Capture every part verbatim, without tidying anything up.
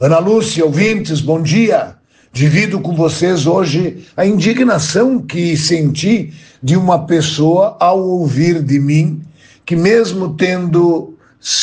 Ana Lúcia, ouvintes, bom dia. Divido com vocês hoje a indignação que senti de uma pessoa ao ouvir de mim que, mesmo tendo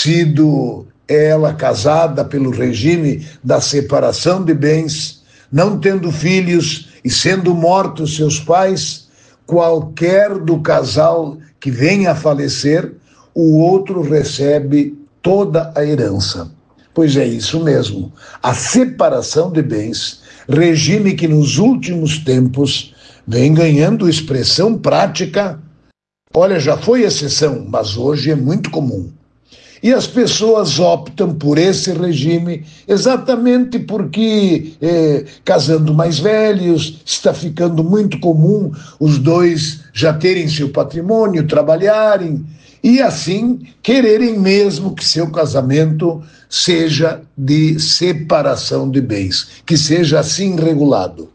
sido ela casada pelo regime da separação de bens, não tendo filhos e sendo mortos seus pais, qualquer do casal que venha a falecer, o outro recebe toda a herança. Pois é isso mesmo, a separação de bens, regime que nos últimos tempos vem ganhando expressão prática. Olha, já foi exceção, mas hoje é muito comum. E as pessoas optam por esse regime exatamente porque, eh, casando mais velhos, está ficando muito comum os dois já terem seu patrimônio, trabalharem, e assim quererem mesmo que seu casamento seja de separação de bens, que seja assim regulado.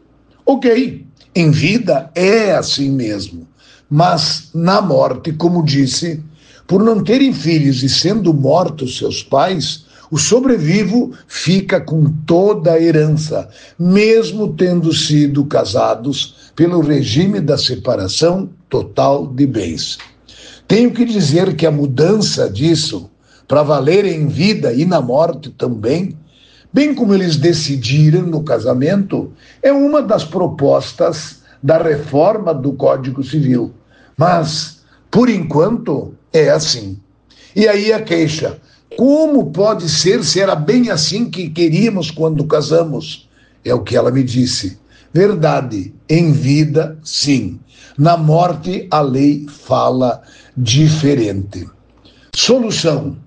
Ok, em vida é assim mesmo, mas na morte, como disse, por não terem filhos e sendo mortos seus pais, o sobrevivo fica com toda a herança, mesmo tendo sido casados pelo regime da separação total de bens. Tenho que dizer que a mudança disso, para valer em vida e na morte também, bem como eles decidiram no casamento, é uma das propostas da reforma do Código Civil. Mas, por enquanto, é assim. E aí a queixa: como pode ser se era bem assim que queríamos quando casamos? É o que ela me disse. Verdade, em vida, sim. Na morte, a lei fala diferente. Solução: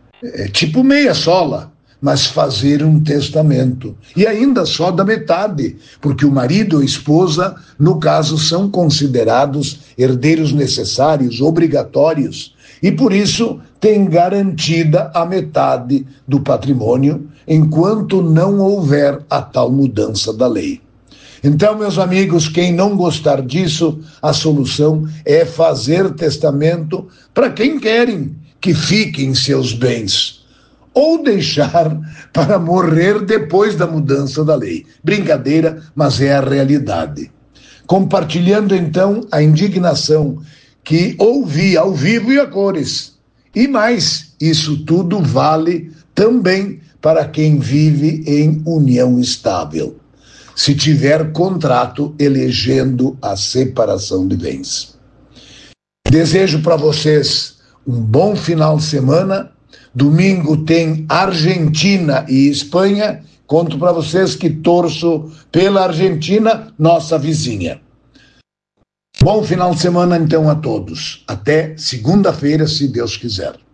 é tipo meia sola, mas fazer um testamento. E ainda só da metade, porque o marido ou esposa, no caso, são considerados herdeiros necessários, obrigatórios, e por isso tem garantida a metade do patrimônio, enquanto não houver a tal mudança da lei. Então, meus amigos, quem não gostar disso, a solução é fazer testamento para quem querem que fiquem seus bens, ou deixar para morrer depois da mudança da lei. Brincadeira, mas é a realidade. Compartilhando, então, a indignação que ouvi ao vivo e a cores. E mais, isso tudo vale também para quem vive em união estável, se tiver contrato elegendo a separação de bens. Desejo para vocês um bom final de semana. Domingo tem Argentina e Espanha. Conto para vocês que torço pela Argentina, nossa vizinha. Bom final de semana então a todos. Até segunda-feira, se Deus quiser.